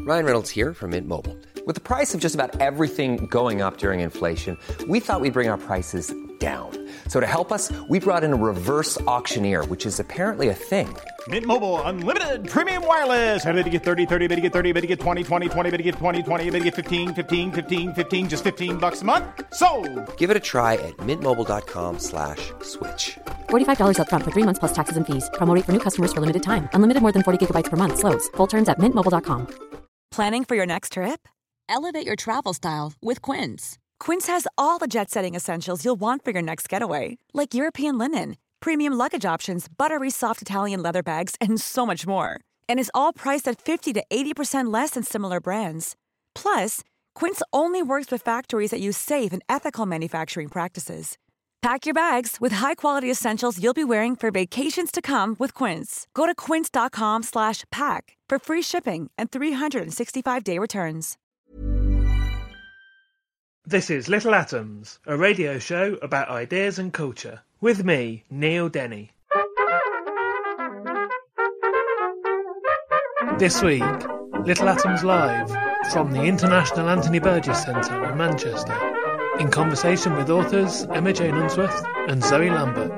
Ryan Reynolds here from Mint Mobile. With the price of just about everything going up during inflation, we thought we'd bring our prices down. So to help us, we brought in a reverse auctioneer, which is apparently a thing. Mint Mobile Unlimited Premium Wireless. How to get 30, 30, bit to get 30, bit to get 20, 20, 20, bit to get 20, 20, bit to get 15, 15, 15, 15, just $15 a month? Sold! Give it a try at mintmobile.com/switch. $45 up front for 3 months plus taxes and fees. Promo rate for new customers for limited time. Unlimited more than 40 gigabytes per month. Slows full terms at mintmobile.com. Planning for your next trip? Elevate your travel style with Quince. Quince has all the jet-setting essentials you'll want for your next getaway, like European linen, premium luggage options, buttery soft Italian leather bags, and so much more. And is all priced at 50 to 80% less than similar brands. Plus, Quince only works with factories that use safe and ethical manufacturing practices. Pack your bags with high-quality essentials you'll be wearing for vacations to come with Quince. Go to quince.com/pack for free shipping and 365-day returns. This is Little Atoms, a radio show about ideas and culture. With me, Neil Denny. This week, Little Atoms Live from the International Anthony Burgess Centre in Manchester, in conversation with authors Emma Jane Unsworth and Zoe Lambert.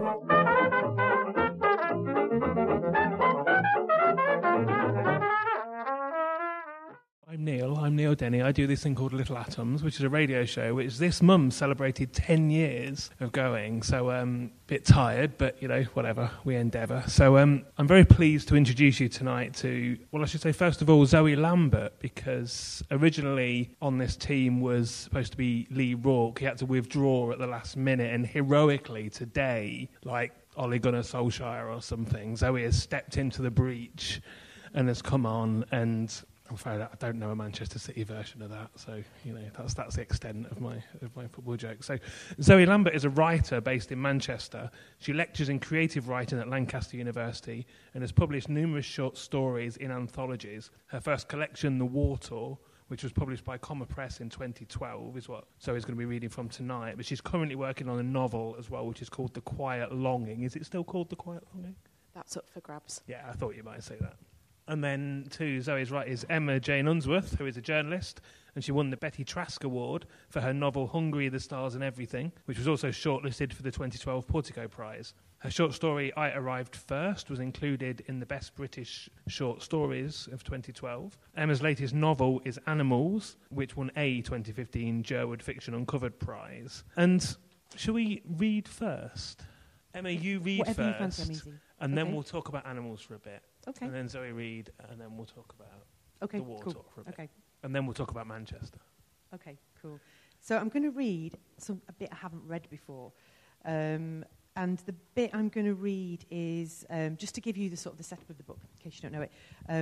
I'm Neil Denny. I do this thing called Little Atoms, which is a radio show, which this mum celebrated 10 years of going. So bit tired, but, whatever, we endeavour. So I'm very pleased to introduce you tonight to, well, I should say, first of all, Zoe Lambert, because originally on this team was supposed to be Lee Rourke. He had to withdraw at the last minute, and heroically today, like Ole Gunnar Solskjaer or something, Zoe has stepped into the breach and has come on, and I'm afraid I don't know a Manchester City version of that, so that's the extent of my football joke. So Zoe Lambert is a writer based in Manchester. She lectures in creative writing at Lancaster University and has published numerous short stories in anthologies. Her first collection, The War Tour, which was published by Comma Press in 2012, is what Zoe's going to be reading from tonight. But she's currently working on a novel as well, which is called The Quiet Longing. Is it still called The Quiet Longing? That's up for grabs. Yeah, I thought you might say that. And then to Zoe's right is Emma Jane Unsworth, who is a journalist, and she won the Betty Trask Award for her novel Hungry, the Stars and Everything, which was also shortlisted for the 2012 Portico Prize. Her short story, I Arrived First, was included in the Best British Short Stories of 2012. Emma's latest novel is Animals, which won a 2015 Jerwood Fiction Uncovered Prize. And shall we read first? Emma, you read Whatever first, you fancy, amazing. And then we'll talk about animals for a bit. Okay. And then Zoe read, and then we'll talk about the war cool. talk for a bit. Okay. And then we'll talk about Manchester. Okay, cool. So I'm going to read a bit I haven't read before. And the bit I'm going to read is, just to give you the sort of the setup of the book, in case you don't know it,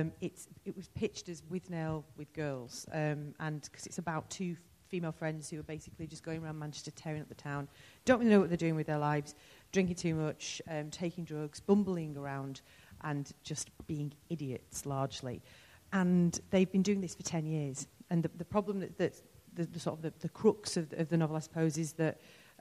it was pitched as Withnail with girls, and because it's about two female friends who are basically just going around Manchester tearing up the town, don't really know what they're doing with their lives, drinking too much, taking drugs, bumbling around, and just being idiots largely. And they've been doing this for 10 years. And the problem that the sort of the crux of the novel, I suppose, is that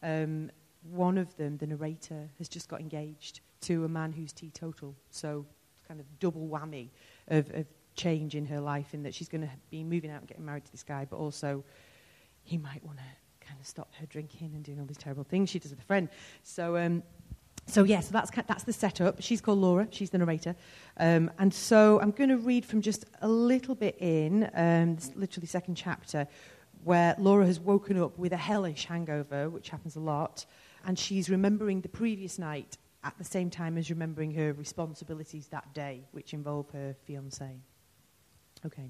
one of them, the narrator, has just got engaged to a man who's teetotal. So kind of double whammy of change in her life, in that she's going to be moving out and getting married to this guy, but also he might want to kind of stop her drinking and doing all these terrible things she does with a friend. So that's the setup. She's called Laura. She's the narrator. And so I'm going to read from just a little bit in, literally second chapter, where Laura has woken up with a hellish hangover, which happens a lot, and she's remembering the previous night at the same time as remembering her responsibilities that day, which involve her fiancé. Okay.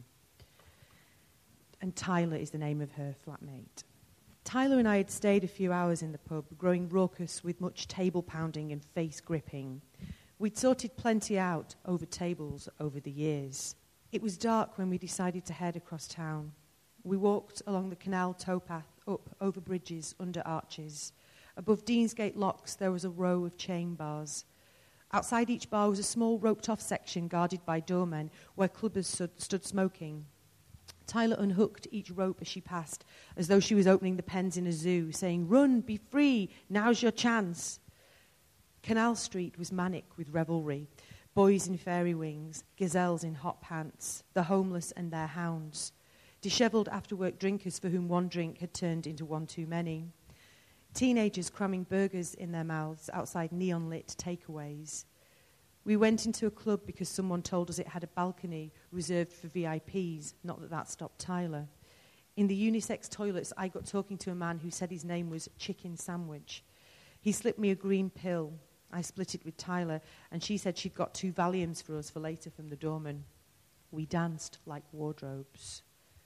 And Tyler is the name of her flatmate. Tyler and I had stayed a few hours in the pub, growing raucous with much table pounding and face gripping. We'd sorted plenty out over tables over the years. It was dark when we decided to head across town. We walked along the canal towpath, up over bridges, under arches. Above Deansgate locks there was a row of chain bars. Outside each bar was a small roped-off section guarded by doormen where clubbers stood smoking. Tyler unhooked each rope as she passed, as though she was opening the pens in a zoo, saying, "Run, be free, now's your chance." Canal Street was manic with revelry. boys in fairy wings, gazelles in hot pants, the homeless and their hounds, dishevelled after-work drinkers for whom one drink had turned into one too many, teenagers cramming burgers in their mouths outside neon-lit takeaways. We went into a club because someone told us it had a balcony reserved for VIPs, not that that stopped Tyler. In the unisex toilets, I got talking to a man who said his name was Chicken Sandwich. He slipped me a green pill. I split it with Tyler, and she said she'd got 2 Valiums for us for later from the doorman. We danced like wardrobes.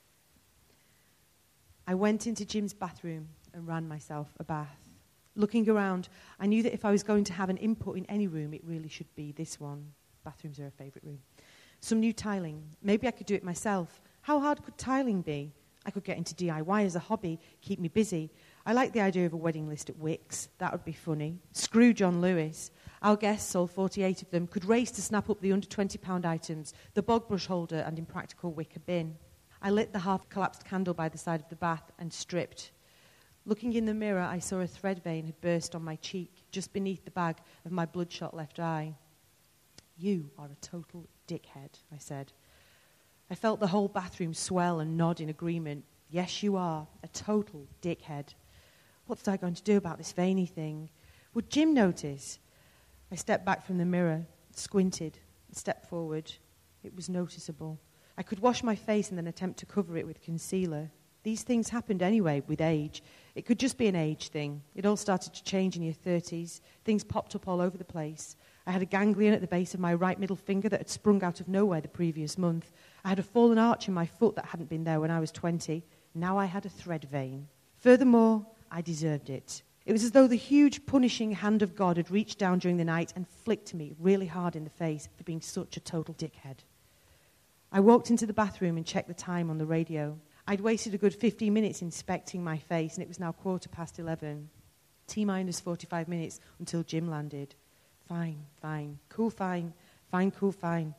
I went into Jim's bathroom and ran myself a bath. Looking around, I knew that if I was going to have an input in any room, it really should be this one. Bathrooms are a favourite room. Some new tiling. Maybe I could do it myself. How hard could tiling be? I could get into DIY as a hobby, keep me busy. I like the idea of a wedding list at Wickes. That would be funny. Screw John Lewis. Our guests, all 48 of them, could race to snap up the under £20 items, the bog brush holder and impractical wicker bin. I lit the half-collapsed candle by the side of the bath and stripped. Looking in the mirror, I saw a thread vein had burst on my cheek, just beneath the bag of my bloodshot left eye. You are a total dickhead, I said. I felt the whole bathroom swell and nod in agreement. Yes, you are, a total dickhead. What's I going to do about this veiny thing? Would Jim notice? I stepped back from the mirror, squinted, stepped forward. It was noticeable. I could wash my face and then attempt to cover it with concealer. These things happened anyway with age. It could just be an age thing. It all started to change in your 30s. Things popped up all over the place. I had a ganglion at the base of my right middle finger that had sprung out of nowhere the previous month. I had a fallen arch in my foot that hadn't been there when I was 20. Now I had a thread vein. Furthermore, I deserved it. It was as though the huge, punishing hand of God had reached down during the night and flicked me really hard in the face for being such a total dickhead. I walked into the bathroom and checked the time on the radio. I'd wasted a good 15 minutes inspecting my face, and it was now 11:15. T-minus 45 minutes until Jim landed. Fine, cool, fine, cool, fine.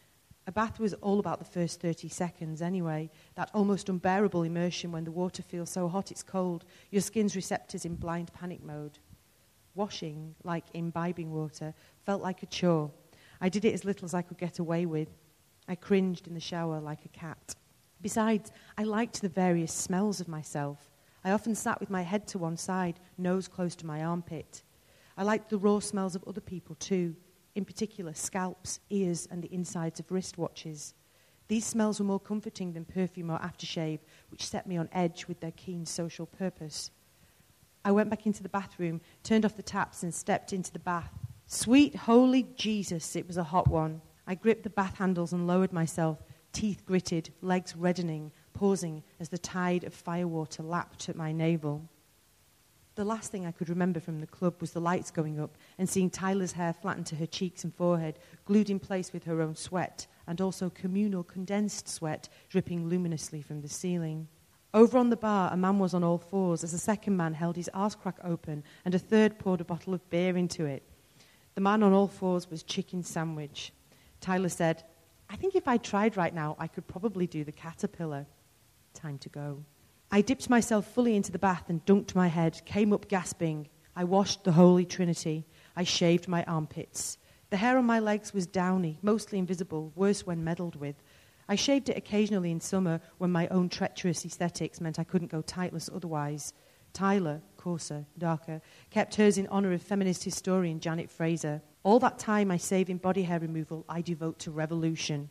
A bath was all about the first 30 seconds anyway, that almost unbearable immersion when the water feels so hot it's cold, your skin's receptors in blind panic mode. Washing, like imbibing water, felt like a chore. I did it as little as I could get away with. I cringed in the shower like a cat. Besides, I liked the various smells of myself. I often sat with my head to one side, nose close to my armpit. I liked the raw smells of other people too, in particular scalps, ears, and the insides of wristwatches. These smells were more comforting than perfume or aftershave, which set me on edge with their keen social purpose. I went back into the bathroom, turned off the taps, and stepped into the bath. Sweet holy Jesus, it was a hot one. I gripped the bath handles and lowered myself, teeth gritted, legs reddening, pausing as the tide of firewater lapped at my navel. The last thing I could remember from the club was the lights going up and seeing Tyler's hair flatten to her cheeks and forehead, glued in place with her own sweat, and also communal condensed sweat dripping luminously from the ceiling. Over on the bar, a man was on all fours as a second man held his arse crack open and a third poured a bottle of beer into it. The man on all fours was Chicken Sandwich. Tyler said, I think if I tried right now, I could probably do the caterpillar. Time to go. I dipped myself fully into the bath and dunked my head, came up gasping. I washed the Holy Trinity. I shaved my armpits. The hair on my legs was downy, mostly invisible, worse when meddled with. I shaved it occasionally in summer when my own treacherous aesthetics meant I couldn't go tightless otherwise. Tyler, coarser, darker, kept hers in honour of feminist historian Janet Fraser. All that time I save in body hair removal, I devote to revolution.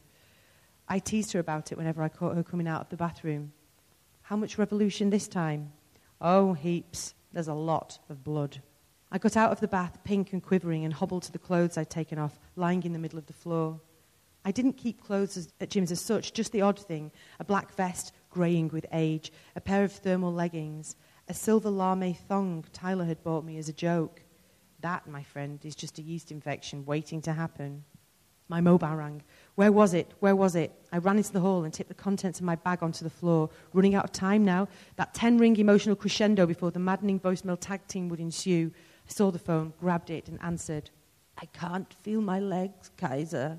I teased her about it whenever I caught her coming out of the bathroom. How much revolution this time? Oh, heaps. There's a lot of blood. I got out of the bath, pink and quivering, and hobbled to the clothes I'd taken off, lying in the middle of the floor. I didn't keep clothes at Jim's as such, just the odd thing, a black vest, greying with age, a pair of thermal leggings, a silver lame thong Tyler had bought me as a joke. That, my friend, is just a yeast infection waiting to happen. My mobile rang. Where was it? I ran into the hall and tipped the contents of my bag onto the floor. Running out of time now. That 10-ring emotional crescendo before the maddening voicemail tag team would ensue. I saw the phone, grabbed it, and answered. I can't feel my legs, Kaiser.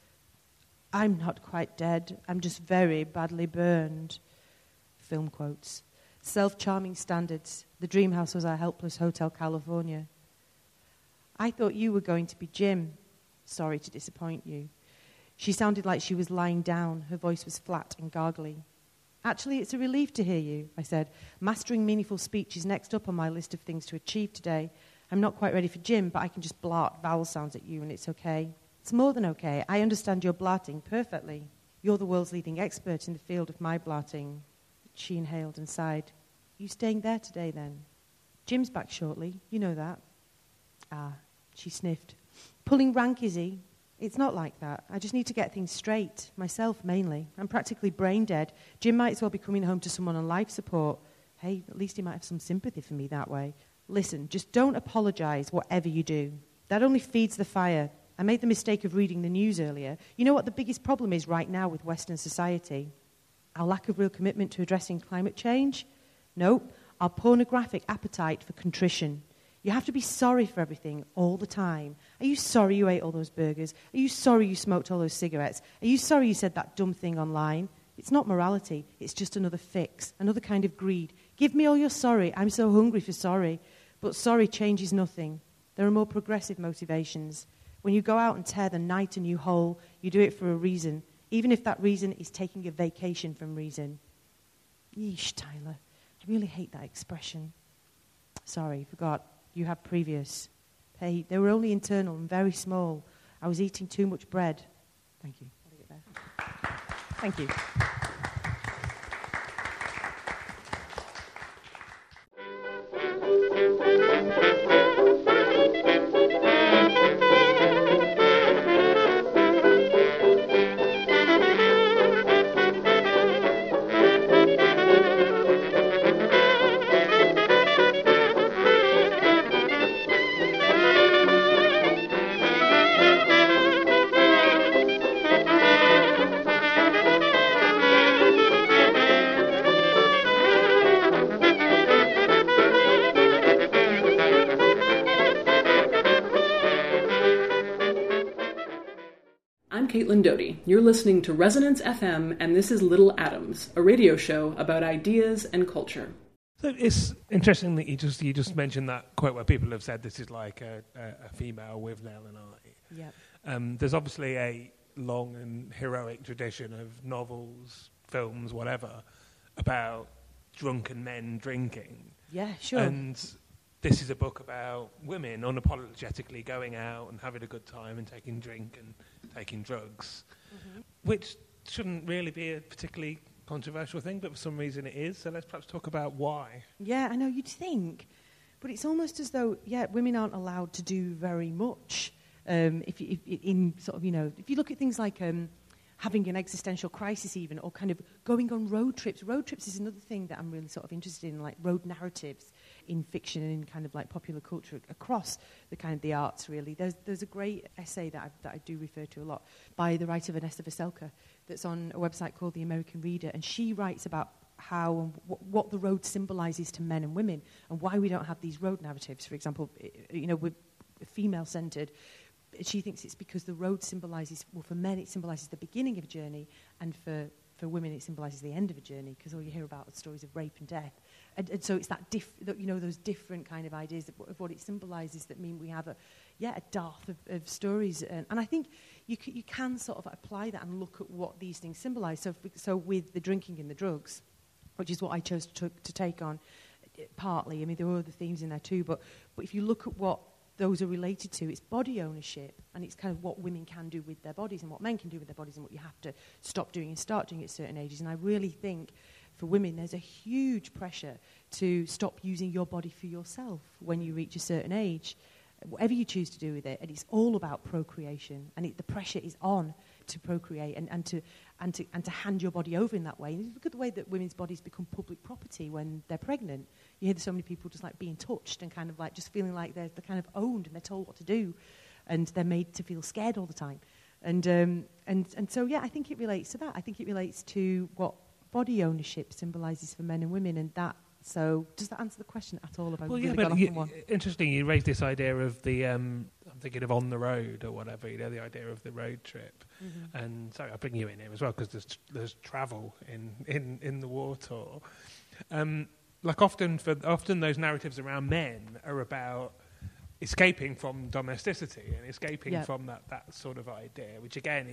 I'm not quite dead. I'm just very badly burned. Film quotes. Self-charming standards. The dream house was our helpless Hotel California. I thought you were going to be Jim. Sorry to disappoint you. She sounded like she was lying down. Her voice was flat and gargly. Actually, it's a relief to hear you, I said. Mastering meaningful speech is next up on my list of things to achieve today. I'm not quite ready for gym, but I can just blart vowel sounds at you and it's okay. It's more than okay. I understand your blarting perfectly. You're the world's leading expert in the field of my blarting. She inhaled and sighed. You staying there today, then? Jim's back shortly. You know that. Ah, she sniffed. Pulling rank, is he? It's not like that. I just need to get things straight, myself mainly. I'm practically brain dead. Jim might as well be coming home to someone on life support. Hey, at least he might have some sympathy for me that way. Listen, just don't apologize, whatever you do. That only feeds the fire. I made the mistake of reading the news earlier. You know what the biggest problem is right now with Western society? Our lack of real commitment to addressing climate change? Nope. Our pornographic appetite for contrition. You have to be sorry for everything all the time. Are you sorry you ate all those burgers? Are you sorry you smoked all those cigarettes? Are you sorry you said that dumb thing online? It's not morality. It's just another fix, another kind of greed. Give me all your sorry. I'm so hungry for sorry. But sorry changes nothing. There are more progressive motivations. When you go out and tear the night a new hole, you do it for a reason, even if that reason is taking a vacation from reason. Yeesh, Tyler. I really hate that expression. Sorry, forgot. You have previous. Hey, they were only internal and very small. I was eating too much bread. Thank you. Thank you. Caitlin Doty. You're listening to Resonance FM, and this is Little Atoms, a radio show about ideas and culture. So it's interesting that you just mentioned that quote where people have said this is like a female with Nell and I. Yep. There's obviously a long and heroic tradition of novels, films, whatever, about drunken men drinking. Yeah, sure. And this is a book about women unapologetically going out and having a good time and taking drink and taking drugs, which shouldn't really be a particularly controversial thing, but for some reason it is. So let's perhaps talk about why. Yeah, I know, you'd think. But it's almost as though, women aren't allowed to do very much. If you look at things like having an existential crisis even, or kind of going on road trips. Road trips is another thing that I'm really sort of interested in, like road narratives in fiction and in kind of like popular culture across the kind of the arts, really. There's a great essay that I do refer to a lot by the writer Vanessa Veselka that's on a website called The American Reader, and she writes about how and what the road symbolises to men and women and why we don't have these road narratives. For example, we're female-centred. She thinks it's because the road symbolises, well, for men it symbolises the beginning of a journey, and for women it symbolises the end of a journey, because all you hear about are stories of rape and death. And so it's that those different kind of ideas of what it symbolises that mean we have a dearth of stories. And I think you can sort of apply that and look at what these things symbolise. So with the drinking and the drugs, which is what I chose to take on partly. I mean, there were other themes in there too, but if you look at what those are related to, it's body ownership, and it's kind of what women can do with their bodies and what men can do with their bodies and what you have to stop doing and start doing at certain ages. And I really think for women there's a huge pressure to stop using your body for yourself when you reach a certain age, whatever you choose to do with it. And it's all about procreation, and the pressure is on to procreate and to hand your body over in that way. And look at the way that women's bodies become public property when they're pregnant. You hear so many people just like being touched and kind of like just feeling like they're kind of owned and they're told what to do, and they're made to feel scared all the time. And so I think it relates to that. I think it relates to what body ownership symbolises for men and women, and that. So does that answer the question at all about? Well, really but interesting. You raised this idea of the I'm thinking of on the road or whatever. The idea of the road trip, and sorry, I'll bring you in here as well because there's travel in the war tour. Like often those narratives around men are about escaping from domesticity and escaping from that sort of idea, which again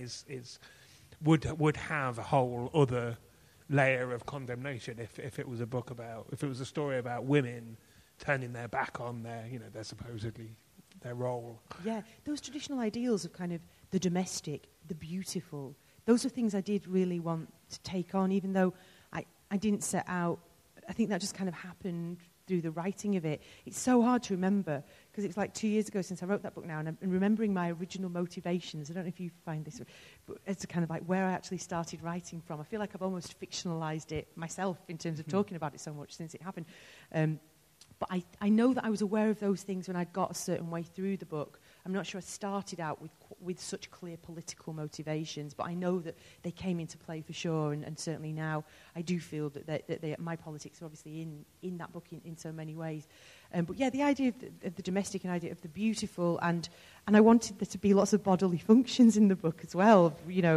would have a whole other layer of condemnation if it was a story about women turning their back on their supposedly their role. Yeah, those traditional ideals of kind of the domestic, the beautiful, those are things I did really want to take on, even though I didn't set out. I think that just kind of happened through the writing of it. It's so hard to remember, because it's like 2 years ago since I wrote that book now, and remembering my original motivations. I don't know if you find this, but it's kind of like where I actually started writing from. I feel like I've almost fictionalized it myself in terms of talking about it so much since it happened. But I know that I was aware of those things when I got a certain way through the book. I'm not sure I started out with such clear political motivations, but I know that they came into play for sure, and certainly now I do feel that my politics are obviously in that book in so many ways. But yeah, the idea of the domestic and idea of the beautiful, and I wanted there to be lots of bodily functions in the book as well,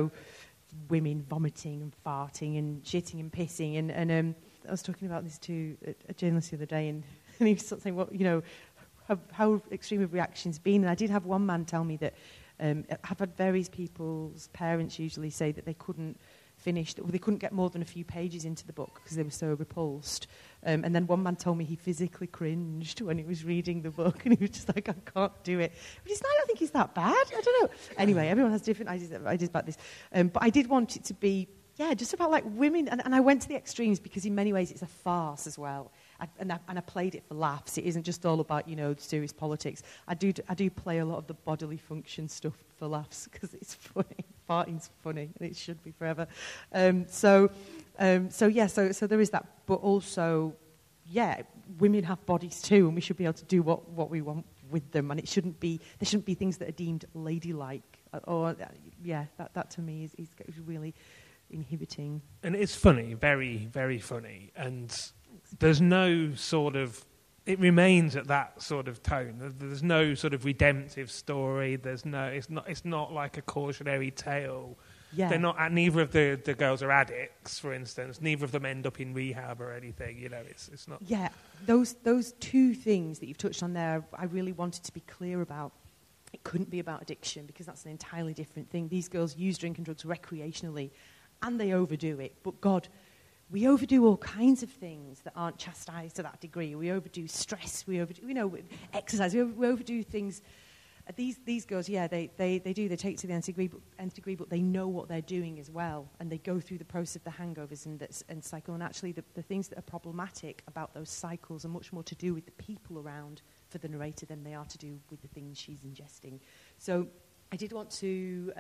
women vomiting and farting and shitting and pissing, and I was talking about this to a journalist the other day, and he was sort of saying, how extreme have reactions been? And I did have one man tell me that I've had various people's parents usually say that they couldn't they couldn't get more than a few pages into the book because they were so repulsed. And then one man told me he physically cringed when he was reading the book, and he was just like, I can't do it. But I don't think he's that bad. I don't know. Anyway, everyone has different ideas about this. But I did want it to be, just about like women. And I went to the extremes because in many ways it's a farce as well. And I played it for laughs. It isn't just all about, serious politics. I do play a lot of the bodily function stuff for laughs because it's funny. Farting's funny, and it should be forever. So there is that. But also, women have bodies too, and we should be able to do what we want with them. And there shouldn't be things that are deemed ladylike. That to me is really inhibiting. And it's funny, very, very funny, and there's no sort of, it remains at that sort of tone. There's no sort of redemptive story. It's not like a cautionary tale. Yeah. They're not. Neither of the girls are addicts, for instance. Neither of them end up in rehab or anything. It's not. Yeah, those two things that you've touched on there, I really wanted to be clear about. It couldn't be about addiction because that's an entirely different thing. These girls use drink and drugs recreationally, and they overdo it. But God, we overdo all kinds of things that aren't chastised to that degree. We overdo stress. We overdo, exercise. We overdo things. These girls, they do. They take it to the nth degree, but they know what they're doing as well, and they go through the process of the hangovers and cycle. And actually, the things that are problematic about those cycles are much more to do with the people around for the narrator than they are to do with the things she's ingesting. So I did want to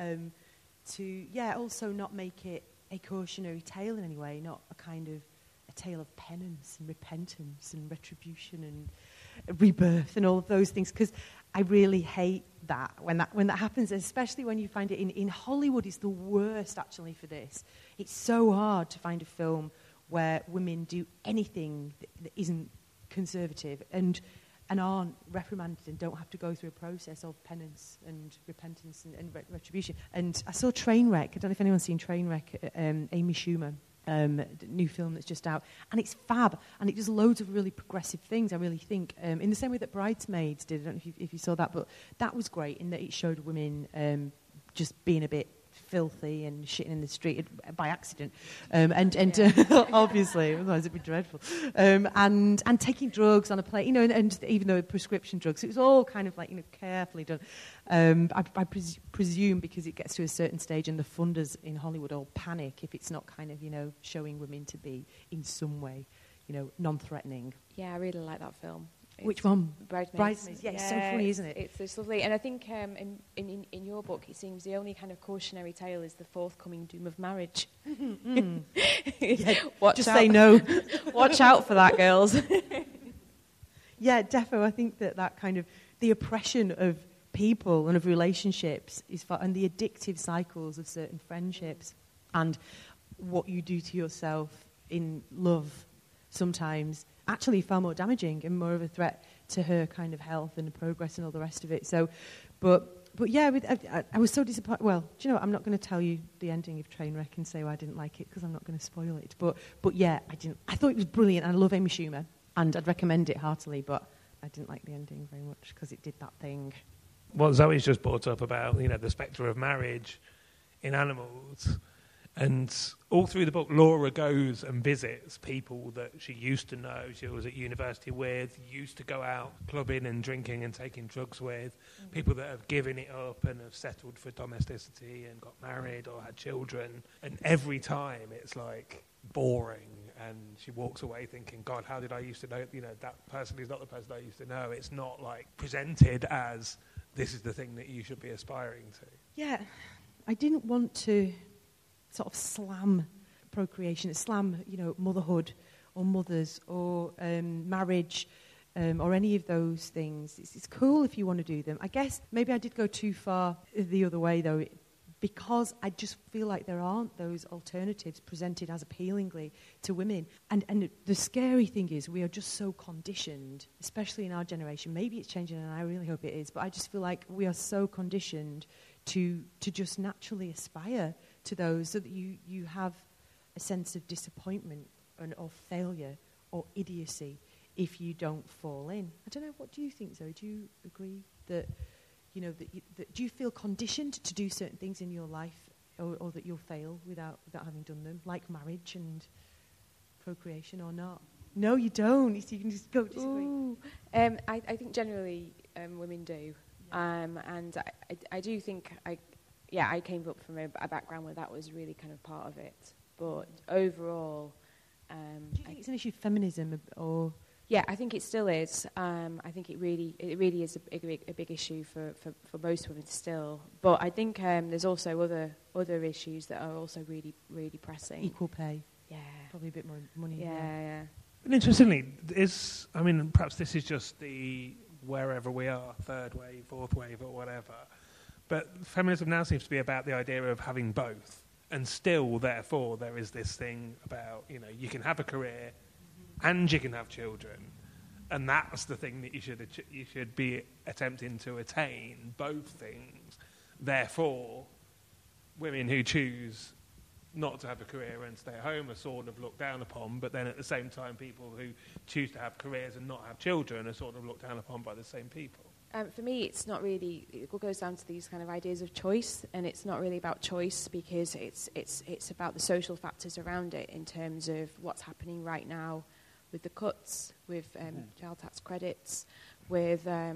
also not make it a cautionary tale in any way, not a kind of a tale of penance and repentance and retribution and rebirth and all of those things, because I really hate that when that happens, especially when you find it in Hollywood. Is the worst actually for this. It's so hard to find a film where women do anything that isn't conservative and aren't reprimanded and don't have to go through a process of penance and repentance and retribution. And I saw Trainwreck. I don't know if anyone's seen Trainwreck, Amy Schumer, new film that's just out. And it's fab. And it does loads of really progressive things, I really think, in the same way that Bridesmaids did. I don't know if you saw that, but that was great in that it showed women just being a bit filthy and shitting in the street by accident, obviously, otherwise it'd be dreadful, and taking drugs on a plane, and even though prescription drugs, it was all kind of like carefully done. I presume because it gets to a certain stage and the funders in Hollywood all panic if it's not kind of showing women to be in some way non-threatening. Yeah, I really like that film. Which one? Bridesmaids. Yeah, it's so funny, isn't it? It's lovely. And I think in your book, it seems the only kind of cautionary tale is the forthcoming doom of marriage. Yeah, say no. Watch out for that, girls. Yeah, defo. I think that kind of the oppression of people and of relationships and the addictive cycles of certain friendships and what you do to yourself in love sometimes actually far more damaging and more of a threat to her kind of health and progress and all the rest of it. So, but yeah, I was so disappointed. Well, do you know what? I'm not going to tell you the ending of Trainwreck and say I didn't like it because I'm not going to spoil it. But yeah, I didn't. I thought it was brilliant, and I love Amy Schumer, and I'd recommend it heartily. But I didn't like the ending very much because it did that thing. What Zoe's just brought up about, the spectre of marriage in animals. And all through the book, Laura goes and visits people that she used to know, she was at university with, used to go out clubbing and drinking and taking drugs with, people that have given it up and have settled for domesticity and got married or had children. And every time it's like boring, and she walks away thinking, God, how did I used to know, that person is not the person I used to know. It's not like presented as this is the thing that you should be aspiring to. Yeah, I didn't want to sort of slam procreation, slam, motherhood or mothers or marriage or any of those things. It's cool if you want to do them. I guess maybe I did go too far the other way, though, because I just feel like there aren't those alternatives presented as appealingly to women. And the scary thing is we are just so conditioned, especially in our generation. Maybe it's changing, and I really hope it is, but I just feel like we are so conditioned to just naturally aspire to those, so that you have a sense of disappointment or failure or idiocy if you don't fall in. I don't know, what do you think, Zoe? Do you agree that, that do you feel conditioned to do certain things in your life, or that you'll fail without having done them, like marriage and procreation, or not? No, you don't. So you can just go disagree. I think generally women do. Yeah. And I do think I came up from a background where that was really kind of part of it. But overall, do you think it's an issue of feminism, or? Yeah, I think it still is. I think it really is a big issue for most women still. But I think there's also other issues that are also really, really pressing. Equal pay. Yeah. Probably a bit more money. Yeah. And interestingly, perhaps this is just the wherever we are, third wave, fourth wave, or whatever. But feminism now seems to be about the idea of having both. And still, therefore, there is this thing about, you can have a career and you can have children. And that's the thing that you should be attempting to attain, both things. Therefore, women who choose not to have a career and stay at home are sort of looked down upon, but then at the same time, people who choose to have careers and not have children are sort of looked down upon by the same people. For me, it's not really. It goes down to these kind of ideas of choice, and it's not really about choice because it's about the social factors around it in terms of what's happening right now with the cuts, with child tax credits, with they're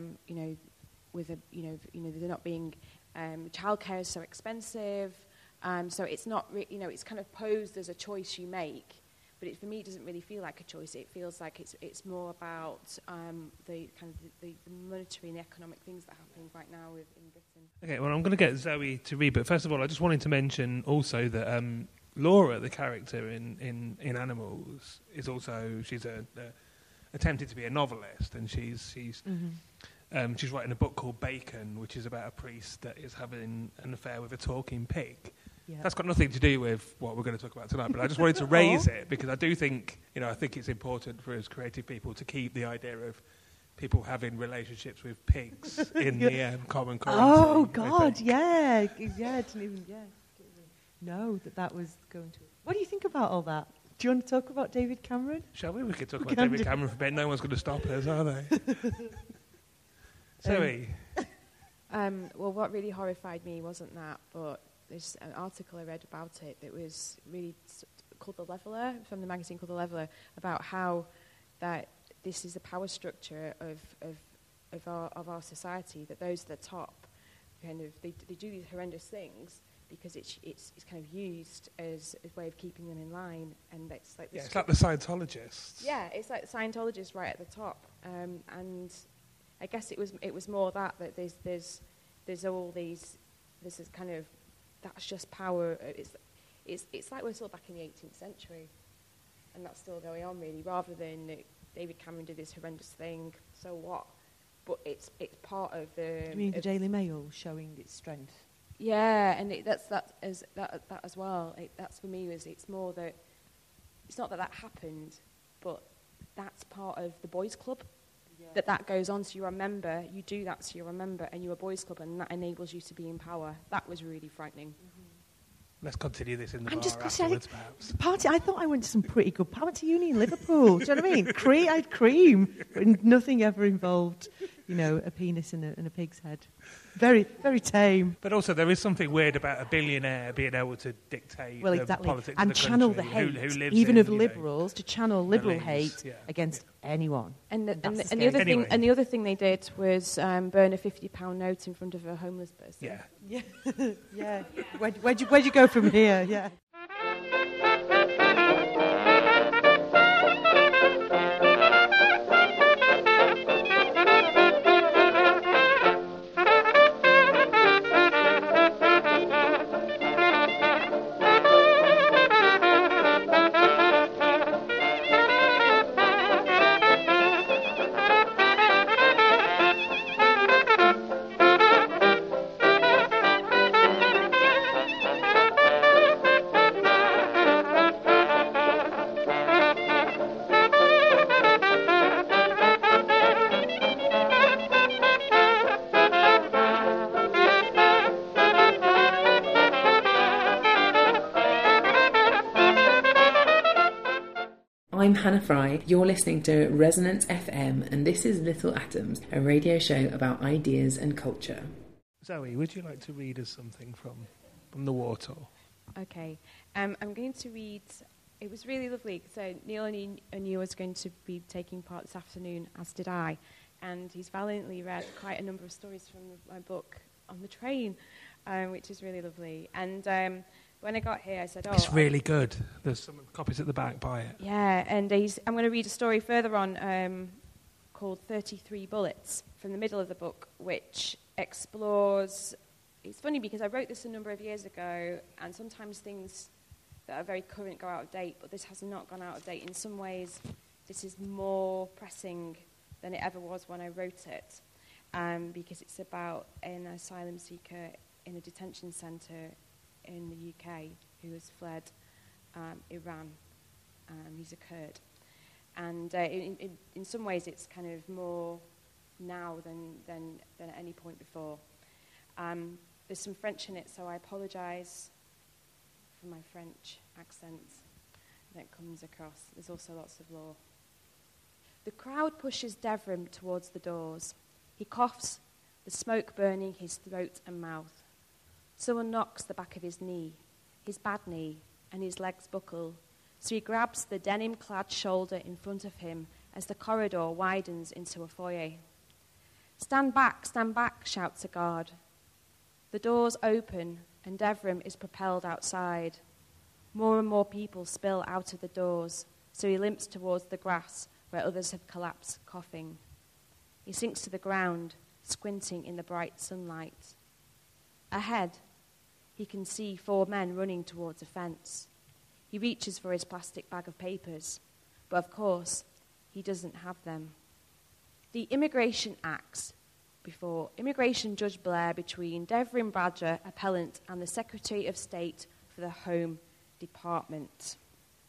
not being childcare is so expensive, so it's not it's kind of posed as a choice you make. But for me, it doesn't really feel like a choice. It feels like it's more about the monetary and economic things that are happening right now in Britain. Okay, well, I'm going to get Zoe to read, but first of all, I just wanted to mention also that Laura, the character in Animals, is also she's attempted to be a novelist, and she's writing a book called Bacon, which is about a priest that is having an affair with a talking pig. Yeah. That's got nothing to do with what we're going to talk about tonight, but I just wanted to raise it because I do think, I think it's important for us creative people to keep the idea of people having relationships with pigs in the common currency. Oh God, yeah, didn't even know that was going to. What do you think about all that? Do you want to talk about David Cameron? Shall we? We could talk about David Cameron for a bit. No one's going to stop us, are they? Zoe. Well, what really horrified me wasn't that, but there's an article I read about it that was really called The Leveller, from the magazine called The Leveller, about how that this is the power structure of our society, that those at the top kind of they do these horrendous things because it's kind of used as a way of keeping them in line, and it's like it's like the Scientologists. Yeah, it's like the Scientologists right at the top, and I guess it was more that there's all these, this is kind of, that's just power. It's like we're still back in the 18th century, and that's still going on really. Rather than David Cameron did this horrendous thing, so what? But it's part of the. You mean the Daily Mail showing its strength? Yeah, and that's that as well. That's for me it's more that it's not that happened, but that's part of the boys' club. Yeah. That goes on, so you're a member, you do that, so you're a member, and you're a boys' club, and that enables you to be in power. That was really frightening. Let's continue this in the I'm bar just afterwards, perhaps. party. I thought I went to some pretty good. I went to uni in Liverpool. Do you know what I mean? I had cream, but nothing ever involved, a penis and a pig's head. Very, very tame. But also, there is something weird about a billionaire being able to dictate Well, the exactly, politics and of the channel country, the hate, who lives even in, of liberals, to channel liberal Belize, hate against anyone. And the scary other Anyway. thing, and the other thing they did was burn a £50 note in front of a homeless person. Yeah. Yeah, yeah. Where'd you go from here? Yeah. I'm Hannah Fry, you're listening to Resonance FM, and this is Little Atoms, a radio show about ideas and culture. Zoe, would you like to read us something from The Warthog? Okay. I'm going to read... It was really lovely. So Neil and you was going to be taking part this afternoon, as did I, and he's valiantly read quite a number of stories from my book on the train, which is really lovely. And when I got here, I said, It's really good. There's some copies at the back, buy it. Yeah, and I'm going to read a story further on called 33 Bullets from the middle of the book, which explores... It's funny because I wrote this a number of years ago, and sometimes things that are very current go out of date, but this has not gone out of date. In some ways, this is more pressing than it ever was when I wrote it, because it's about an asylum seeker in a detention centre in the UK who has fled Iran. He's a Kurd. And in some ways it's kind of more now than at any point before. There's some French in it, so I apologise for my French accent that comes across. There's also lots of law. The crowd pushes Devrim towards the doors. He coughs, the smoke burning his throat and mouth. Someone knocks the back of his knee, his bad knee, and his legs buckle, so he grabs the denim-clad shoulder in front of him as the corridor widens into a foyer. Stand back, shouts a guard. The doors open, and Devrim is propelled outside. More and more people spill out of the doors, so he limps towards the grass where others have collapsed, coughing. He sinks to the ground, squinting in the bright sunlight. Ahead, he can see 4 men running towards a fence. He reaches for his plastic bag of papers, but of course, he doesn't have them. The Immigration Acts before Immigration Judge Blair between Devrim Badger, appellant, and the Secretary of State for the Home Department.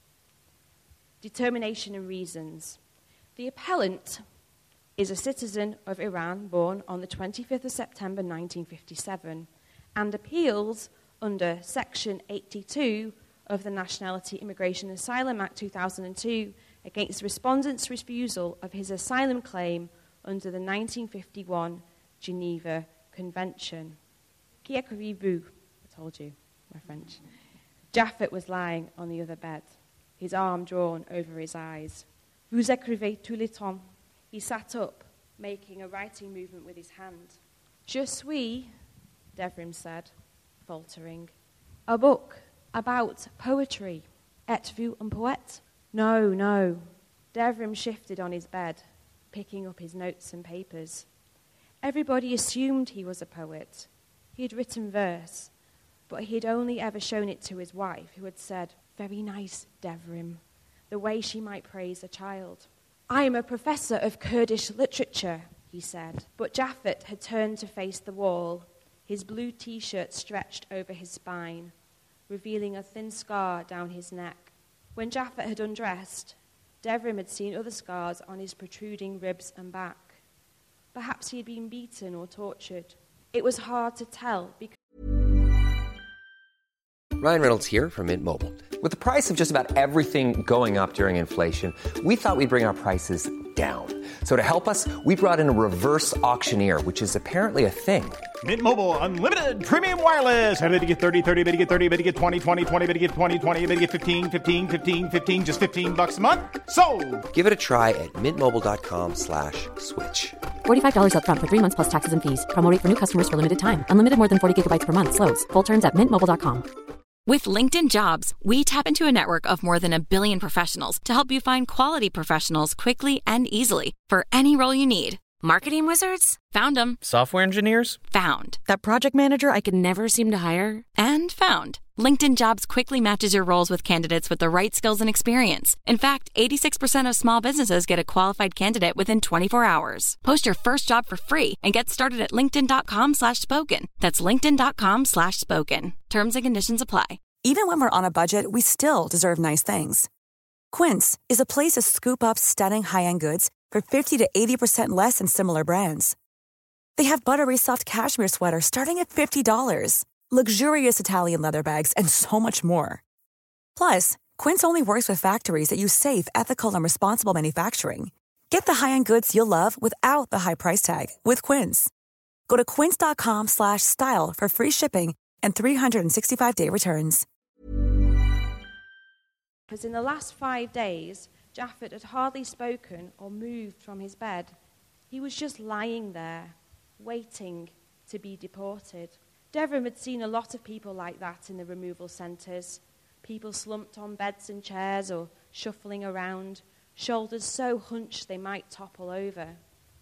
Determination and reasons. The appellant is a citizen of Iran born on the 25th of September 1957 and appeals under Section 82 of the Nationality, Immigration and Asylum Act 2002 against the respondent's refusal of his asylum claim under the 1951 Geneva Convention. Qui écrivez-vous? I told you, my French. Jaffet was lying on the other bed, his arm drawn over his eyes. Vous écrivez tout le temps. He sat up, making a writing movement with his hand. Je suis, Devrim said, faltering. A book about poetry. Êtes-vous un poète? No. Devrim shifted on his bed, picking up his notes and papers. Everybody assumed he was a poet. He had written verse, but he had only ever shown it to his wife, who had said, "Very nice, Devrim," the way she might praise a child. "I am a professor of Kurdish literature," he said. But Jaffet had turned to face the wall, his blue T-shirt stretched over his spine, revealing a thin scar down his neck. When Jaffet had undressed, Devrim had seen other scars on his protruding ribs and back. Perhaps he had been beaten or tortured. It was hard to tell because... Ryan Reynolds here from Mint Mobile. With the price of just about everything going up during inflation, we thought we'd bring our prices down. So to help us, we brought in a reverse auctioneer, which is apparently a thing. Mint Mobile Unlimited Premium Wireless. How to get 30, 30, bit to get 30, bit to get 20, 20, 20, bit to get 20, 20, bit to get 15, 15, 15, 15, just $15 a month? Sold! Give it a try at mintmobile.com/switch. $45 up front for 3 months plus taxes and fees. Promo rate for new customers for limited time. Unlimited more than 40 gigabytes per month. Slows full terms at mintmobile.com. With LinkedIn Jobs, we tap into a network of more than 1 billion professionals to help you find quality professionals quickly and easily for any role you need. Marketing wizards? Found them. Software engineers? Found. That project manager I could never seem to hire? And found. LinkedIn Jobs quickly matches your roles with candidates with the right skills and experience. In fact, 86% of small businesses get a qualified candidate within 24 hours. Post your first job for free and get started at linkedin.com/spoken. That's linkedin.com/spoken. Terms and conditions apply. Even when we're on a budget, we still deserve nice things. Quince is a place to scoop up stunning high-end goods for 50 to 80% less than similar brands. They have buttery soft cashmere sweaters starting at $50, luxurious Italian leather bags, and so much more. Plus, Quince only works with factories that use safe, ethical, and responsible manufacturing. Get the high-end goods you'll love without the high price tag with Quince. Go to quince.com/style for free shipping and 365-day returns. Because in the last 5 days, Jaffet had hardly spoken or moved from his bed. He was just lying there, waiting to be deported. Devrim had seen a lot of people like that in the removal centres. People slumped on beds and chairs or shuffling around, shoulders so hunched they might topple over.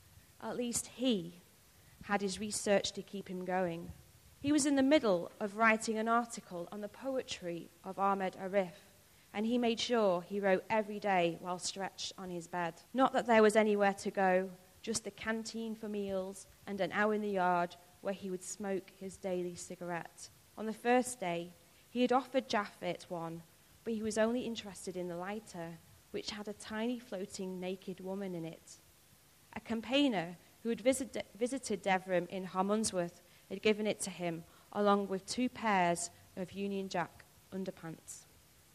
At least he had his research to keep him going. He was in the middle of writing an article on the poetry of Ahmed Arif, and he made sure he wrote every day while stretched on his bed. Not that there was anywhere to go, just the canteen for meals and an hour in the yard where he would smoke his daily cigarette. On the first day, he had offered Jaffet one, but he was only interested in the lighter, which had a tiny floating naked woman in it. A campaigner who had visited Devrim in Harmondsworth had given it to him, along with 2 pairs of Union Jack underpants.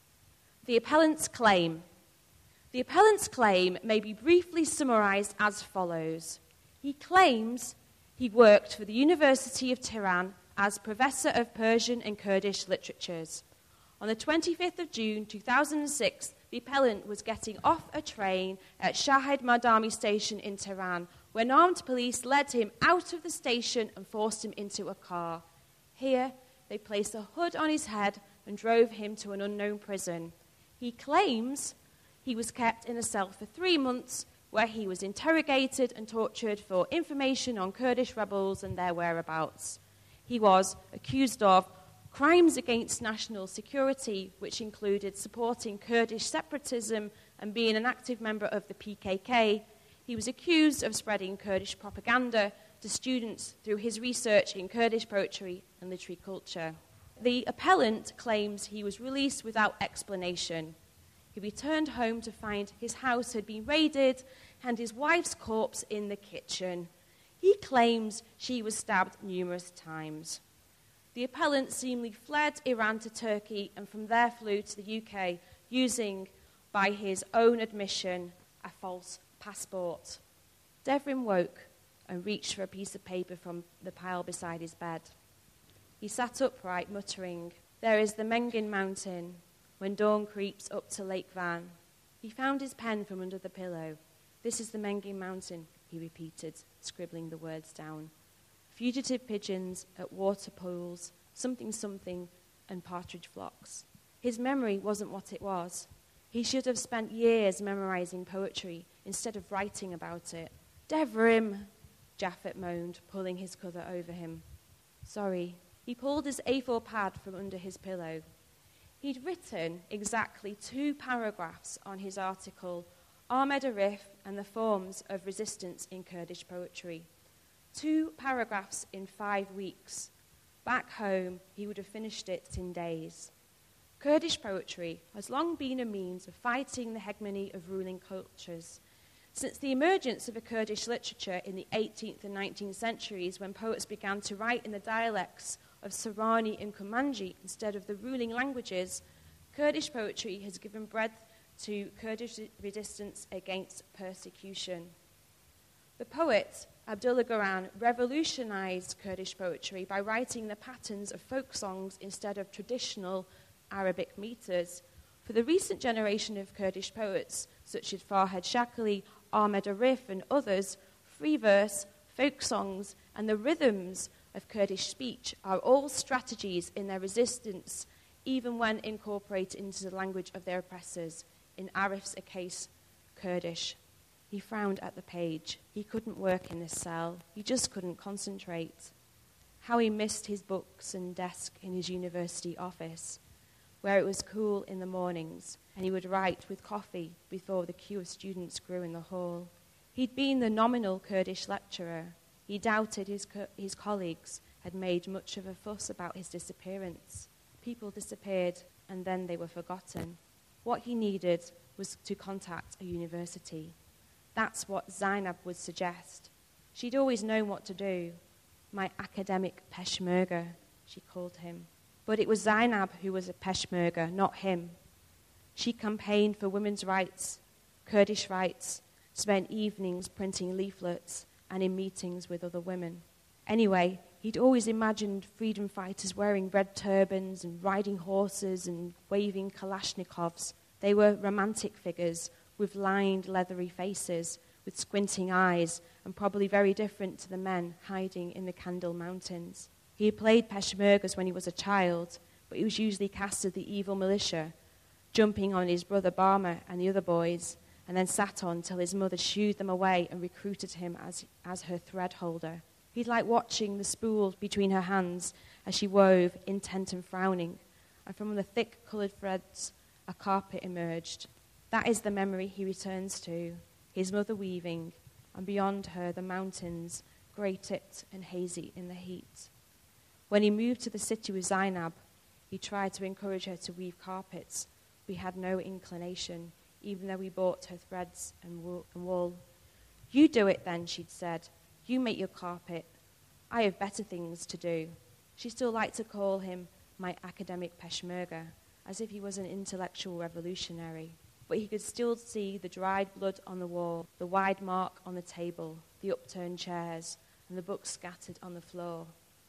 The appellant's claim. The appellant's claim may be briefly summarized as follows. He claims he worked for the University of Tehran as Professor of Persian and Kurdish Literatures. On the 25th of June 2006, the appellant was getting off a train at Shahid Madami station in Tehran when armed police led him out of the station and forced him into a car. Here, they placed a hood on his head and drove him to an unknown prison. He claims he was kept in a cell for 3 months where he was interrogated and tortured for information on Kurdish rebels and their whereabouts. He was accused of crimes against national security, which included supporting Kurdish separatism and being an active member of the PKK. He was accused of spreading Kurdish propaganda to students through his research in Kurdish poetry and literary culture. The appellant claims he was released without explanation. He returned home to find his house had been raided and his wife's corpse in the kitchen. He claims she was stabbed numerous times. The appellant seemingly fled Iran to Turkey and from there flew to the UK using, by his own admission, a false passport. Devrim woke and reached for a piece of paper from the pile beside his bed. He sat upright, muttering, "There is the Mengin Mountain, when dawn creeps up to Lake Van." He found his pen from under the pillow. "This is the Mengin Mountain," he repeated, scribbling the words down. Fugitive pigeons at water pools, something, something, and partridge flocks. His memory wasn't what it was. He should have spent years memorizing poetry instead of writing about it. "Devrim," Jaffet moaned, pulling his cover over him. "Sorry." He pulled his A4 pad from under his pillow. He'd written exactly 2 paragraphs on his article, Ahmed Arif and the Forms of Resistance in Kurdish Poetry. 2 paragraphs in 5 weeks. Back home, he would have finished it in days. Kurdish poetry has long been a means of fighting the hegemony of ruling cultures. Since the emergence of a Kurdish literature in the 18th and 19th centuries, when poets began to write in the dialects of Sorani and Kurmanji instead of the ruling languages, Kurdish poetry has given breadth to Kurdish resistance against persecution. The poet, Abdullah Goran, revolutionized Kurdish poetry by writing the patterns of folk songs instead of traditional Arabic meters. For the recent generation of Kurdish poets, such as Farhad Shakali, Ahmed Arif, and others, free verse, folk songs, and the rhythms of Kurdish speech are all strategies in their resistance, even when incorporated into the language of their oppressors. In Arif's case, Kurdish. He frowned at the page. He couldn't work in this cell. He just couldn't concentrate. How he missed his books and desk in his university office, where it was cool in the mornings, and he would write with coffee before the queue of students grew in the hall. He'd been the nominal Kurdish lecturer. He doubted his colleagues had made much of a fuss about his disappearance. People disappeared, and then they were forgotten. What he needed was to contact a university. That's what Zainab would suggest. She'd always known what to do. My academic Peshmerga, she called him. But it was Zainab who was a Peshmerga, not him. She campaigned for women's rights, Kurdish rights, spent evenings printing leaflets and in meetings with other women. Anyway, he'd always imagined freedom fighters wearing red turbans and riding horses and waving Kalashnikovs. They were romantic figures with lined, leathery faces, with squinting eyes, and probably very different to the men hiding in the Kandil Mountains. He had played Peshmergas when he was a child, but he was usually cast as the evil militia, jumping on his brother Barma and the other boys, and then sat on till his mother shooed them away and recruited him as her thread holder. He'd like watching the spool between her hands as she wove, intent and frowning, and from the thick coloured threads a carpet emerged. That is the memory he returns to, his mother weaving, and beyond her the mountains, grey-tipped and hazy in the heat. When he moved to the city with Zainab, he tried to encourage her to weave carpets. We had no inclination, even though we bought her threads and wool. You do it then, she'd said. You make your carpet. I have better things to do. She still liked to call him my academic Peshmerga, as if he was an intellectual revolutionary. But he could still see the dried blood on the wall, the wide mark on the table, the upturned chairs, and the books scattered on the floor.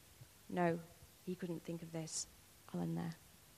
No, he couldn't think of this. I'll end there.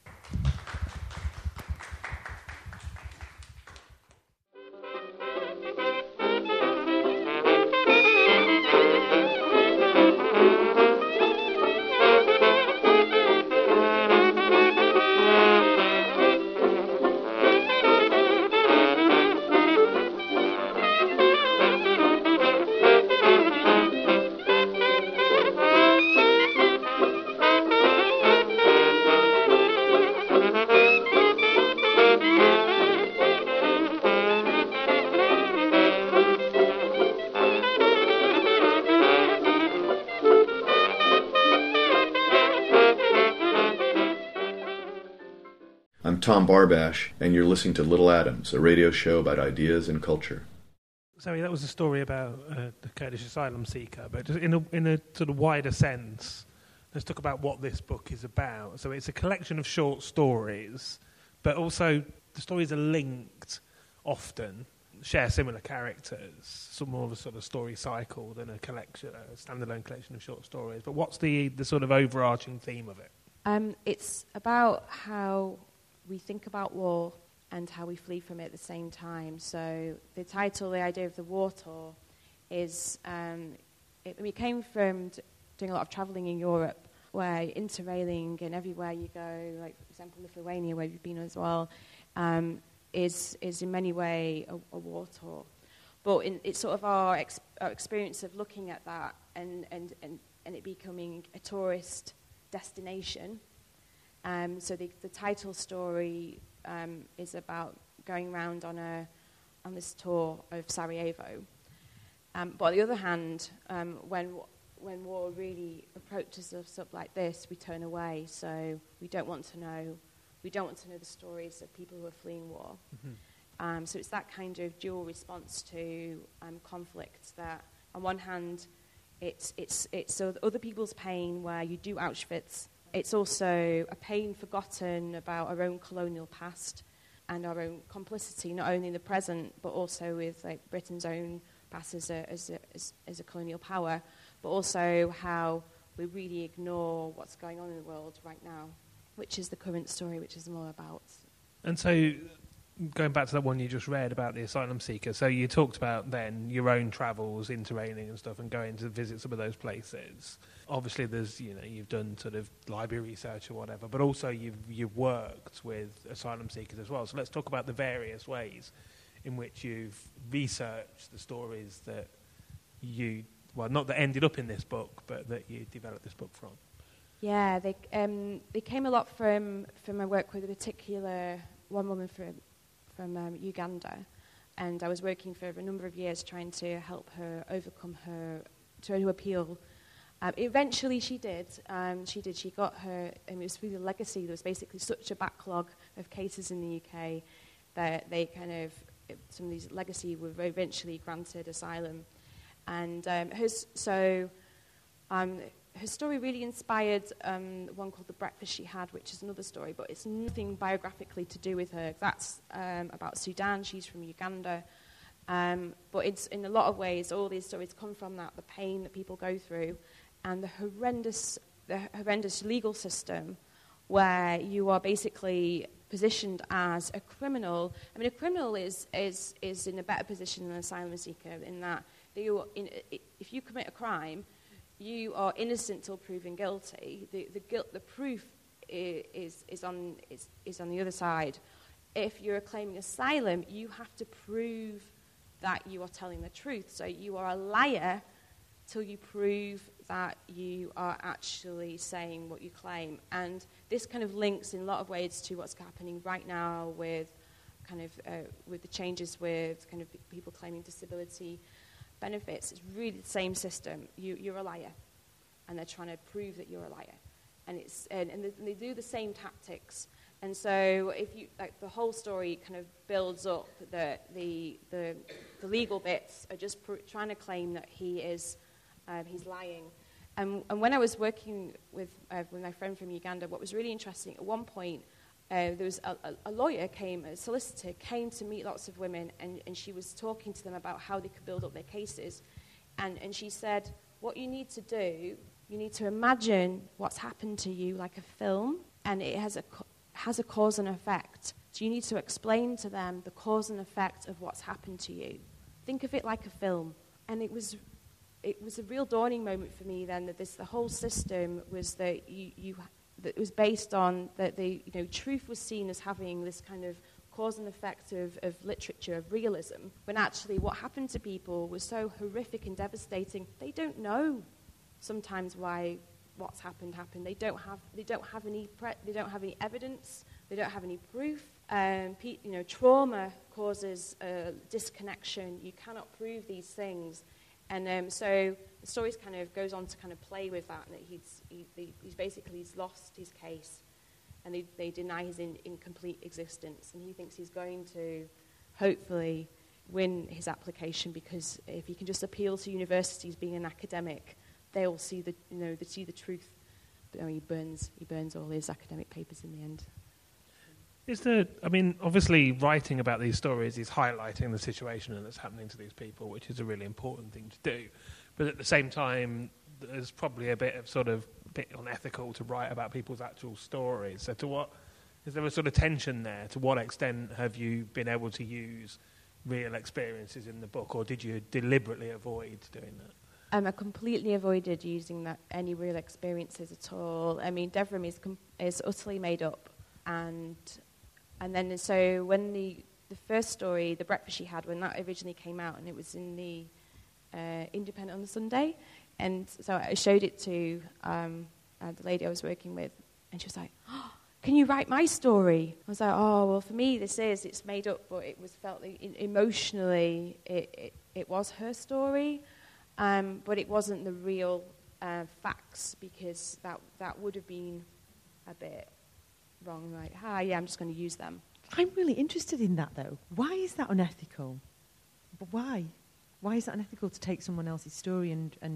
Tom Barbash, and you're listening to Little Atoms, a radio show about ideas and culture. Sorry, that was a story about the Kurdish asylum seeker, but just in a sort of wider sense, let's talk about what this book is about. So it's a collection of short stories, but also the stories are linked often, share similar characters, some more of a sort of story cycle than a collection, a standalone collection of short stories. But what's the sort of overarching theme of it? It's about how we think about war and how we flee from it at the same time. So the title, the idea of the war tour, is it came from doing a lot of travelling in Europe, where interrailing and everywhere you go, like for example Lithuania, where you've been as well, is in many ways a war tour. But it's sort of our experience of looking at that and it becoming a tourist destination. So the title story is about going around on this tour of Sarajevo. But on the other hand, when war really approaches us up like this, we turn away. So we don't want to know the stories of people who are fleeing war. Mm-hmm. So it's that kind of dual response to conflict that, on one hand, It's so other people's pain where you do Auschwitz. It's also a pain forgotten about our own colonial past and our own complicity, not only in the present, but also with like Britain's own past as a colonial power, but also how we really ignore what's going on in the world right now, which is the current story, which is more about. And so, going back to that one you just read about the asylum seeker, so you talked about then your own travels, interrailing and stuff, and going to visit some of those places. Obviously, there's you've done sort of library research or whatever, but also you've worked with asylum seekers as well. So let's talk about the various ways in which you've researched the stories that not that ended up in this book, but that you developed this book from. Yeah, they came a lot from my work with a particular one woman from Uganda, and I was working for a number of years trying to help her overcome trying to appeal. Eventually she did. She got her, and it was through the legacy. There was basically such a backlog of cases in the UK that some of these legacy were eventually granted asylum. And her story really inspired one called The Breakfast She Had, which is another story, but it's nothing biographically to do with her. That's about Sudan. She's from Uganda. But it's in a lot of ways, all these stories come from that, the pain that people go through, and the horrendous legal system where you are basically positioned as a criminal. I mean, a criminal is in a better position than an asylum seeker in that if you commit a crime, you are innocent till proven guilty. The proof is on the other side. If you're claiming asylum, you have to prove that you are telling the truth. So you are a liar till you prove that you are actually saying what you claim. And this kind of links in a lot of ways to what's happening right now with with the changes with kind of people claiming disability benefits. It's really the same system. You're a liar, and they're trying to prove that you're a liar, and they do the same tactics. And so, if you the whole story kind of builds up, the legal bits are just trying to claim that he's lying. And when I was working with my friend from Uganda, what was really interesting, at one point, there was a lawyer a solicitor came to meet lots of women, and she was talking to them about how they could build up their cases. And she said, what you need to do, you need to imagine what's happened to you like a film, and it has a cause and effect. So you need to explain to them the cause and effect of what's happened to you. Think of it like a film. And it was a real dawning moment for me then that the whole system was that that it was based on that truth was seen as having this kind of cause and effect of literature, of realism, when actually what happened to people was so horrific and devastating. They don't know sometimes why what's happened. They don't have any evidence. They don't have any proof. Trauma causes disconnection. You cannot prove these things. And so the story kind of goes on to kind of play with that, and that he's lost his case, and they deny his incomplete existence, and he thinks he's going to hopefully win his application, because if he can just appeal to universities being an academic, they'll see the truth. But he burns all his academic papers in the end. Obviously writing about these stories is highlighting the situation that's happening to these people, which is a really important thing to do. But at the same time, there's probably a bit unethical to write about people's actual stories. So is there a sort of tension there? To what extent have you been able to use real experiences in the book, or did you deliberately avoid doing that? I completely avoided using any real experiences at all. I mean, Devrim is utterly made up, and then so when the first story, The Breakfast She Had, when that originally came out, and it was in the Independent on the Sunday, and so I showed it to the lady I was working with, and she was like, "Oh, can you write my story?" I was like, "Oh, well, for me, it's made up, but it was felt like emotionally it was her story, but it wasn't the real facts, because that would have been a bit wrong. Like, I'm just going to use them." I'm really interested in that, though. Why is that unethical? But why? Why is that unethical to take someone else's story and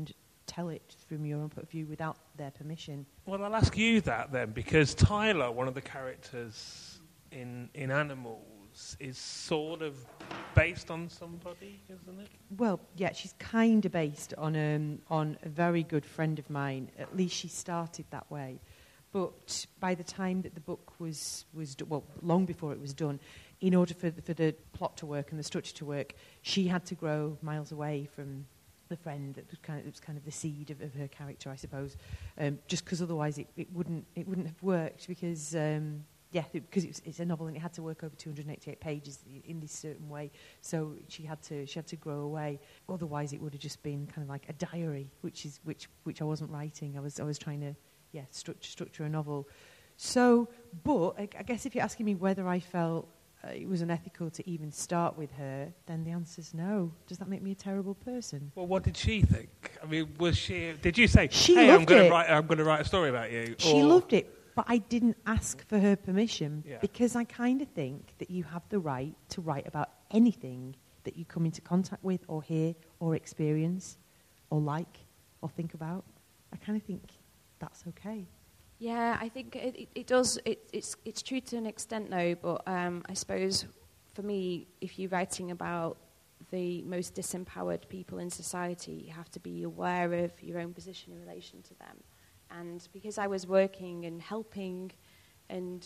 tell it from your own point of view without their permission. Well, I'll ask you that then, because Tyler, one of the characters in Animals, is sort of based on somebody, isn't it? Well, yeah, she's kind of based on a very good friend of mine. At least she started that way. But by the time that the book was long before it was done, in order for the plot to work and the structure to work, she had to grow miles away from the friend that was kind of the seed of her character, I suppose. Just because otherwise it wouldn't have worked, because because it's a novel and it had to work over 288 pages in this certain way. So she had to grow away. Otherwise, it would have just been kind of like a diary, which I wasn't writing. I was trying to structure a novel. So, but I guess if you're asking me whether I felt it was unethical to even start with her, then the answer's no. Does that make me a terrible person? Well, what did she think? I mean, did you say, she hey, loved I'm going to write a story about you? She loved it, but I didn't ask for her permission, Yeah. because I kind of think that you have the right to write about anything that you come into contact with or hear or experience or like or think about. I kind of think that's okay. Yeah, I think it does. It's true to an extent, though. But I suppose for me, if you're writing about the most disempowered people in society, you have to be aware of your own position in relation to them. And because I was working and helping, and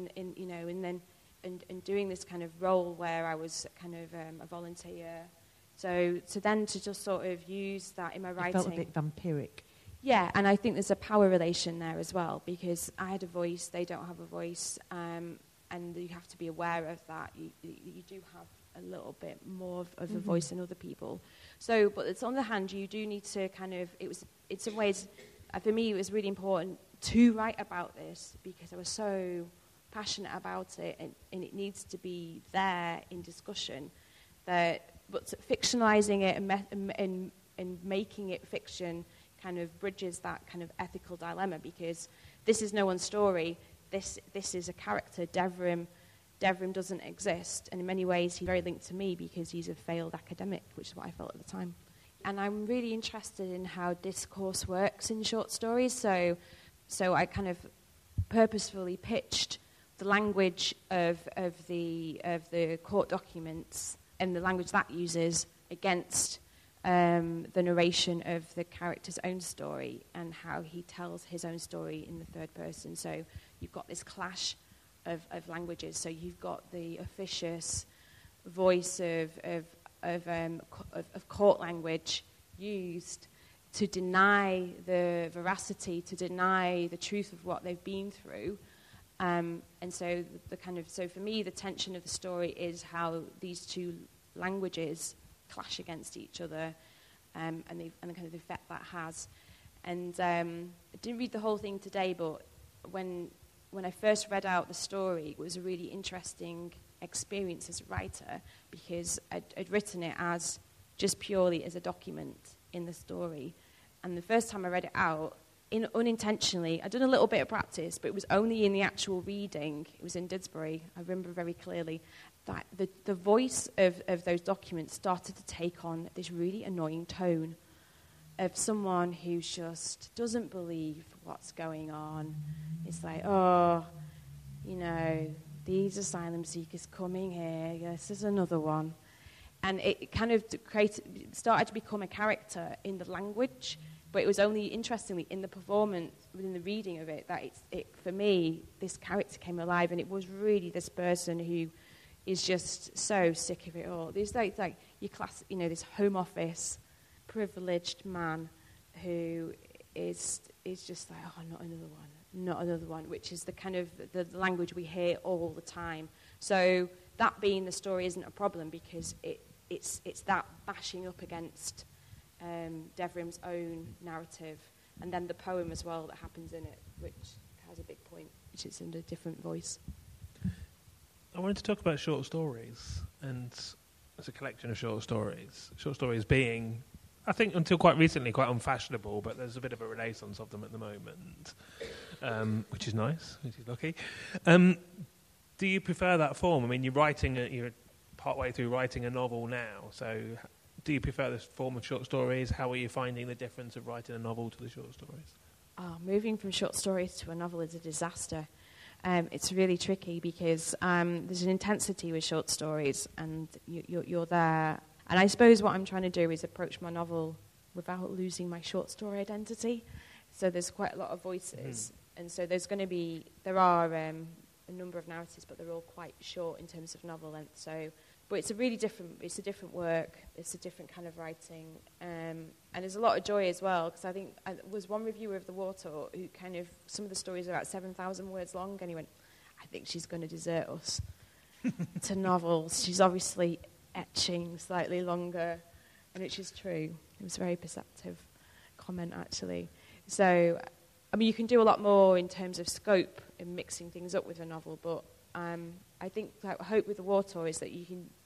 and doing this kind of role where I was kind of a volunteer, so then to just sort of use that in my writing, It felt a bit vampiric. Yeah, and I think there's a power relation there as well, because I had a voice, they don't have a voice, and you have to be aware of that. You do have a little bit more of a voice than other people. So, but it's on the hand, you do need to kind of, in some ways, for me, it was really important to write about this, because I was so passionate about it, and it needs to be there in discussion. But fictionalizing it and making it fiction kind of bridges that kind of ethical dilemma, because this is no one's story. This is a character, Devrim. Devrim doesn't exist, and in many ways he's very linked to me because he's a failed academic, which is what I felt at the time. And I'm really interested in how discourse works in short stories, so I kind of purposefully pitched the language of the court documents and the language that uses against the narration of the character's own story and how he tells his own story in the third person. So you've got this clash of languages. So you've got the officious voice of court language used to deny the veracity, to deny the truth of what they've been through. And so so for me, the tension of the story is how these two languages clash against each other, and the kind of effect that has. And I didn't read the whole thing today, but when I first read out the story, it was a really interesting experience as a writer, because I'd written it as just purely as a document in the story. And the first time I read it out, unintentionally, I'd done a little bit of practice, but it was only in the actual reading. It was in Didsbury, I remember very clearly, that the voice of those documents started to take on this really annoying tone of someone who just doesn't believe what's going on. It's like, these asylum seekers coming here, this is another one. And it kind of started to become a character in the language, but it was only, interestingly, in the performance, within the reading of it, that for me, this character came alive, and it was really this person who is just so sick of it all. There's like your class, this Home Office privileged man who is just like, not another one, which is the kind of the language we hear all the time. So that being the story isn't a problem, because it's that bashing up against Devrim's own narrative, and then the poem as well that happens in it, which has a big point, which is in a different voice. I wanted to talk about short stories, and as a collection of short stories being, I think until quite recently, quite unfashionable, but there's a bit of a renaissance of them at the moment, which is nice, which is lucky. Do you prefer that form? I mean, you're partway through writing a novel now, so Do you prefer this form of short stories? How are you finding the difference of writing a novel to the short stories? Moving from short stories to a novel is a disaster. It's really tricky because there's an intensity with short stories, and you're there. And I suppose what I'm trying to do is approach my novel without losing my short story identity. So there's quite a lot of voices, and so there are a number of narratives, but they're all quite short in terms of novel length. So, but it's a different work. It's a different kind of writing, and there's a lot of joy as well, because I think there was one reviewer of The Water who some of the stories are about 7,000 words long, and he went, I think she's going to desert us to novels. She's obviously etching slightly longer, and which is true. It was a very perceptive comment, actually. So, I mean, you can do a lot more in terms of scope and mixing things up with a novel, but I think I hope with The Water is that you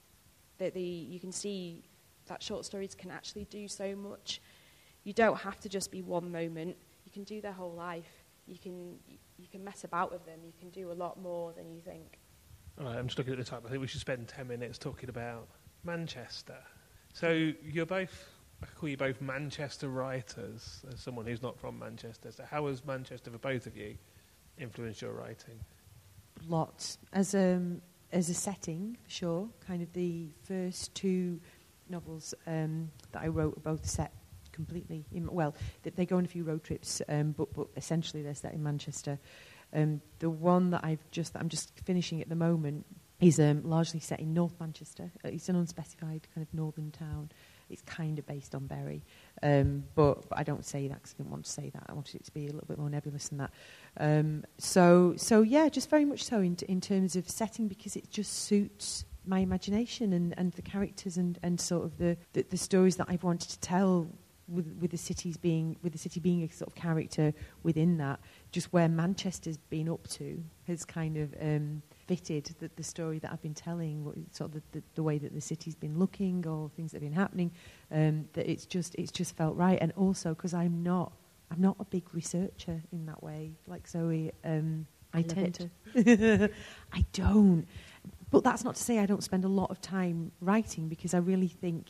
can see that short stories can actually do so much. You don't have to just be one moment. You can do their whole life. You can mess about with them. You can do a lot more than you think. All right, I'm just looking at the time. I think we should spend 10 minutes talking about Manchester. So you're both, I call you both Manchester writers, as someone who's not from Manchester. So how has Manchester, for both of you, influenced your writing? Lots. As a setting, for sure. Kind of the first two novels that I wrote are both set completely they go on a few road trips, but essentially they're set in Manchester. The one that I'm just finishing at the moment is largely set in North Manchester. It's an unspecified kind of northern town. It's kind of based on Bury, but I don't say that because I didn't want to say that. I wanted it to be a little bit more nebulous than that. So yeah, just very much so in terms of setting, because it just suits my imagination and the characters and sort of the stories that I've wanted to tell with the city being a sort of character within that. Just where Manchester's been up to has kind of fitted the story that I've been telling, sort of the way that the city's been looking or things that have been happening. That it's just felt right, and also because I'm not a big researcher in that way, like Zoe. I tend to. I don't, but that's not to say I don't spend a lot of time writing, because I really think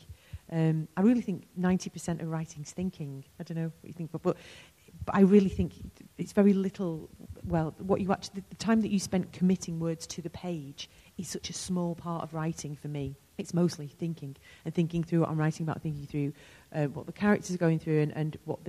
90% of writing's thinking. I don't know what you think, but I really think it's very little. Well, what you actually, the time that you spent committing words to the page is such a small part of writing for me. It's mostly thinking and thinking through what I'm writing about, thinking through what the characters are going through and what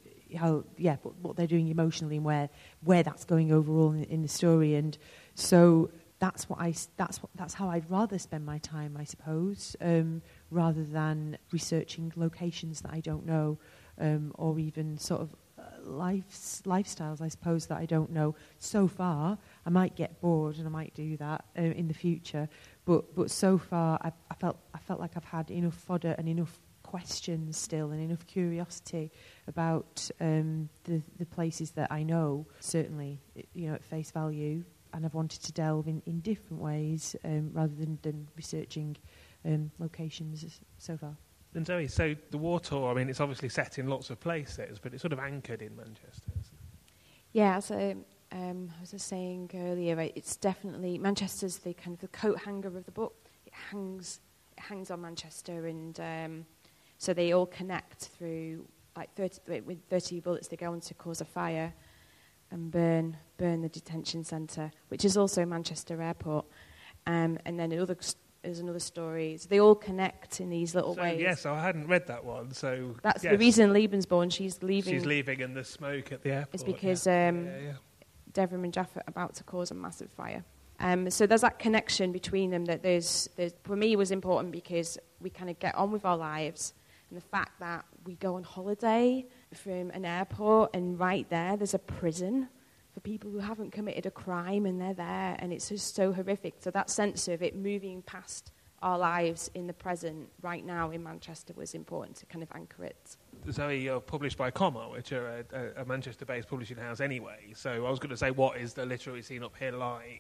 what they're doing emotionally and where that's going overall in the story. And so that's how I'd rather spend my time, I suppose, rather than researching locations that I don't know, or even sort of lifestyles, I suppose, that I don't know. So far, I might get bored and I might do that in the future. But so far, I felt like I've had enough fodder and enough questions still, and enough curiosity about the places that I know. Certainly, at face value. And I've wanted to delve in different ways rather than researching locations so far. And Zoe, so The Water, I mean, it's obviously set in lots of places, but it's sort of anchored in Manchester, isn't it? Yeah, so I was just saying earlier, it's definitely, Manchester's the kind of the coat hanger of the book. It hangs on Manchester, and so they all connect through, like 30 bullets, they go on to cause a fire and burn the detention centre, which is also Manchester Airport. And then there's another story. So they all connect in these little ways. Yes, I hadn't read that one. So that's the reason Lebensborn, she's leaving. She's leaving in the smoke at the airport. It's because Devrim and Jaff are about to cause a massive fire. So there's that connection between them that there's for me was important, because we kind of get on with our lives, and the fact that we go on holiday from an airport, and right there's a prison for people who haven't committed a crime, and they're there, and it's just so horrific. So that sense of it moving past our lives in the present right now in Manchester was important to kind of anchor it. Zoe, you're published by Comma, which are a Manchester-based publishing house anyway. So I was going to say, what is the literary scene up here like?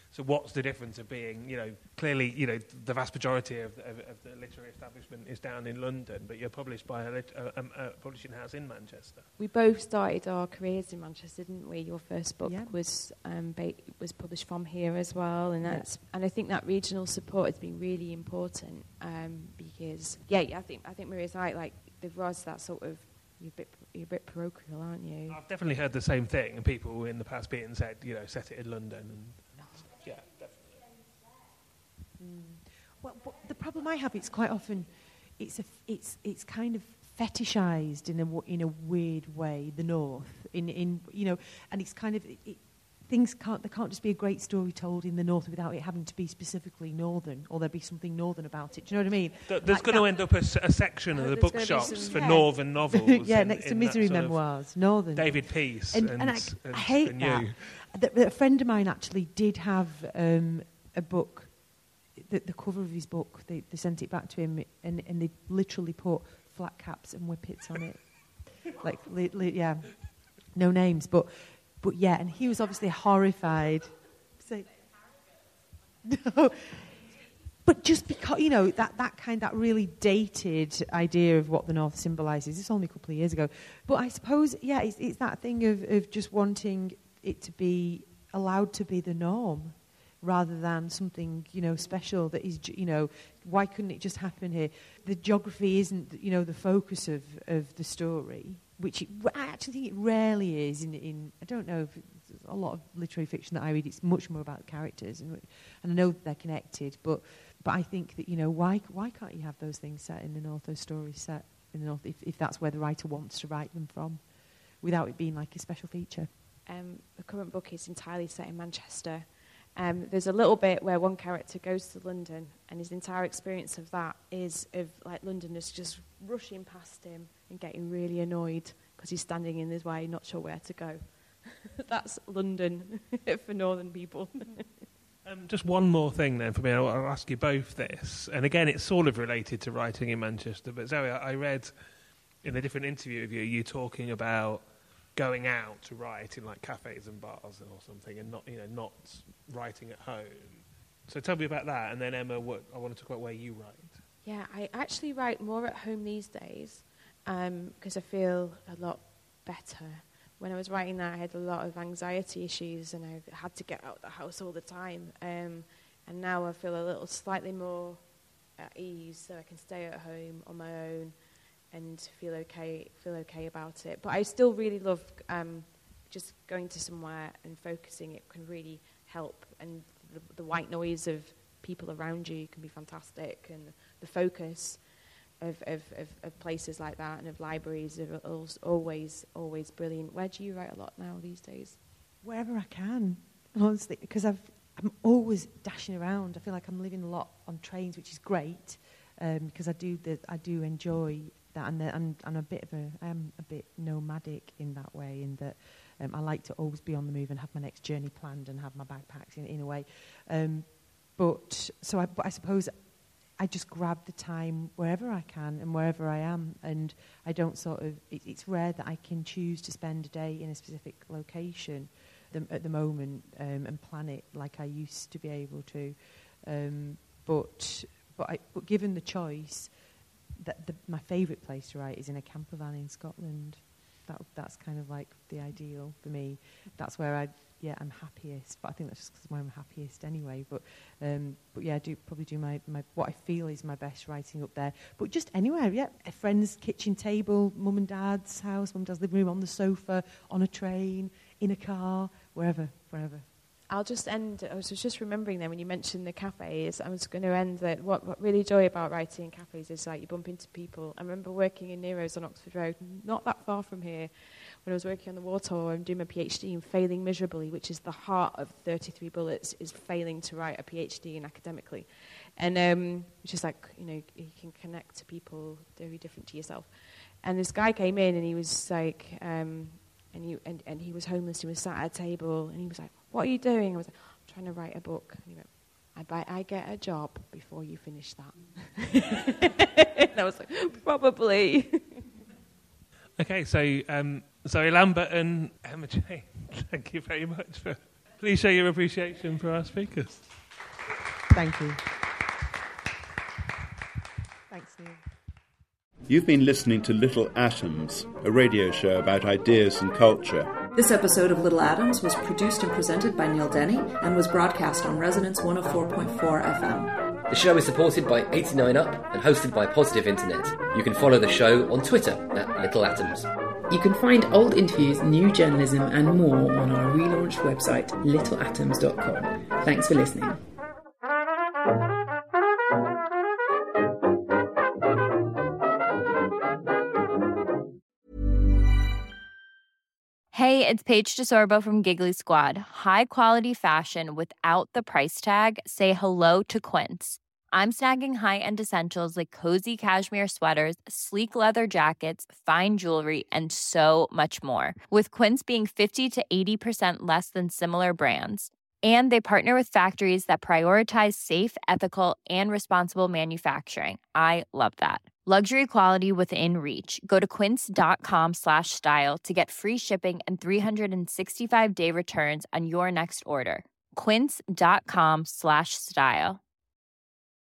So what's the difference of being, clearly, the vast majority of the literary establishment is down in London, but you're published by a publishing house in Manchester. We both started our careers in Manchester, didn't we? Your first book was published from here as well, and and I think that regional support has been really important because I think Maria's right. Like there was that sort of you're a bit parochial, aren't you? I've definitely heard the same thing, and people in the past being said, set it in London. And yeah, definitely. Well, the problem I have, it's quite often, it's kind of fetishized in a weird way. The North, and it's kind of there can't just be a great story told in the North without it having to be specifically Northern, or there be something Northern about it. Do you know what I mean? There's going to end up a section of the bookshops for Northern novels. Next to Misery Memoirs, Northern. David Peace and I hate that. A friend of mine actually did have a book, the cover of his book, they sent it back to him, and they literally put flat caps and whippets on it. No names, but and he was obviously horrified. No, but just because, that really dated idea of what the North symbolises, it's only a couple of years ago. But I suppose, it's that thing of just wanting it to be allowed to be the norm rather than something, special that is, why couldn't it just happen here? The geography isn't, the focus of the story, which I actually think it rarely is in I don't know if a lot of literary fiction that I read, it's much more about the characters, and I know they're connected, but I think that, why can't you have those things set in the North, those stories set in the North, if that's where the writer wants to write them from, without it being like a special feature? The current book is entirely set in Manchester. There's a little bit where one character goes to London, and his entire experience of that is of like Londoners just rushing past him and getting really annoyed because he's standing in his way, not sure where to go. That's London for Northern people. Just one more thing then for me. I'll ask you both this, and again, it's sort of related to writing in Manchester. But Zoe, I read in a different interview of you talking about going out to write in like cafes and bars or something, and not writing at home. So tell me about that, and then Emma, I want to talk about where you write. Yeah, I actually write more at home these days because I feel a lot better. When I was writing that, I had a lot of anxiety issues, and I had to get out of the house all the time. And now I feel a little slightly more at ease, so I can stay at home on my own and feel okay about it. But I still really love just going to somewhere and focusing. It can really help, and the white noise of people around you can be fantastic, and the focus of places like that and of libraries are always brilliant. Where do you write a lot now these days? Wherever I can, honestly, because I'm always dashing around. I feel like I'm living a lot on trains, which is great, because I do enjoy that, and I'm I am a bit nomadic in that way, in that I like to always be on the move and have my next journey planned and have my bag packed in a way. But I suppose I just grab the time wherever I can and wherever I am, and I don't it's rare that I can choose to spend a day in a specific location at the moment and plan it like I used to be able to. But given the choice, my favourite place to write is in a camper van in Scotland. That's kind of like the ideal for me. That's where I'm happiest. But I think that's just because I'm happiest anyway. But yeah, I do probably do my what I feel is my best writing up there. But just anywhere, yeah. A friend's kitchen table, mum and dad's house, mum and dad's living room, on the sofa, on a train, in a car, wherever. I'll just end. I was just remembering then when you mentioned the cafes. I was going to end that what really joy about writing in cafes is like you bump into people. I remember working in Nero's on Oxford Road, not that far from here, when I was working on the War Tour and doing my PhD and failing miserably, which is the heart of 33 Bullets, is failing to write a PhD in academically, and which is like you can connect to people very different to yourself. And this guy came in and he was like, and he was homeless. He was sat at a table and he was like, "What are you doing?" I was like, "I'm trying to write a book." And he went, I get a job before you finish that. And I was like, probably. Okay, so Zoe Lambert and Emma Jane, thank you very much for Please show your appreciation for our speakers. Thank you. Thanks, Neil. You've been listening to Little Atoms, a radio show about ideas and culture. This episode of Little Atoms was produced and presented by Neil Denny and was broadcast on Resonance 104.4 FM. The show is supported by 89UP and hosted by Positive Internet. You can follow the show on Twitter at Little Atoms. You can find old interviews, new journalism and more on our relaunched website, littleatoms.com. Thanks for listening. Hey, it's Paige DeSorbo from Giggly Squad. High quality fashion without the price tag. Say hello to Quince. I'm snagging high-end essentials like cozy cashmere sweaters, sleek leather jackets, fine jewelry, and so much more. With Quince being 50 to 80% less than similar brands. And they partner with factories that prioritize safe, ethical, and responsible manufacturing. I love that. Luxury quality within reach. Go to quince.com/style to get free shipping and 365-day returns on your next order. Quince.com/style.